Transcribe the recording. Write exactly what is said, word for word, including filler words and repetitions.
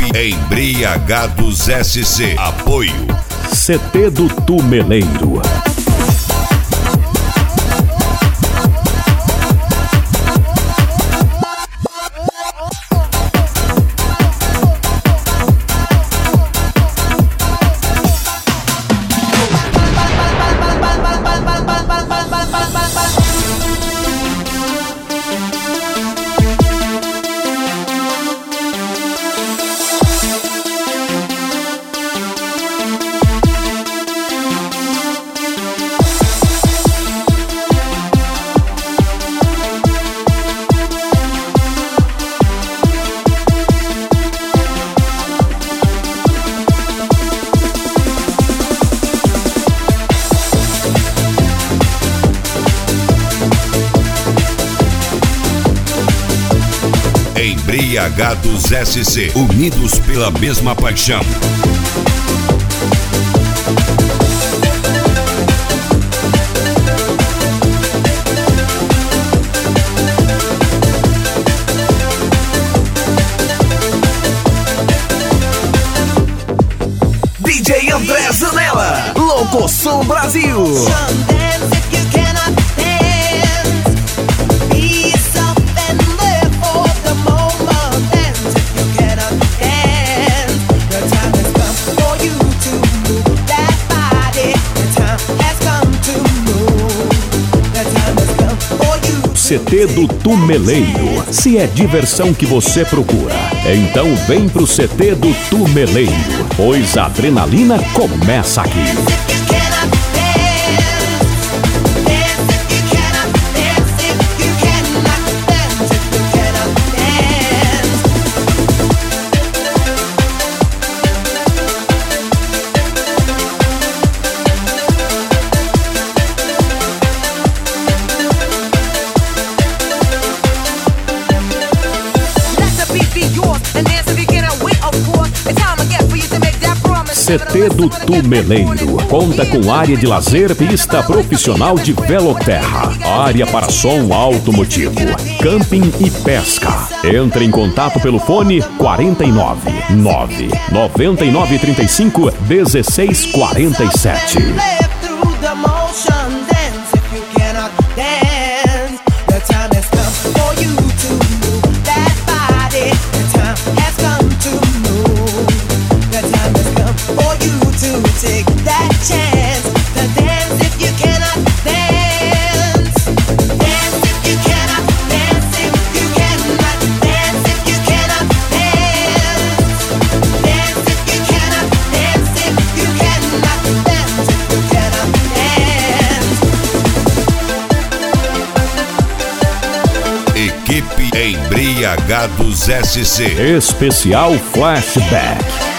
Embriagados S C. Apoio C T do Tumeleiro. Embriagados S C, unidos pela mesma paixão. D J André Zanella, Locoção Brasil. C T do Tumeleiro. Se é diversão que você procura, então vem pro C T do Tumeleiro, pois a adrenalina começa aqui. C T do Tumeleiro conta com área de lazer, pista profissional de veloterra, área para som automotivo, camping e pesca. Entre em contato pelo fone quarenta e nove, nove noventa e nove, trinta e cinco, dezesseis quarenta e sete. Equipe Embriagados S C. Especial Flashback.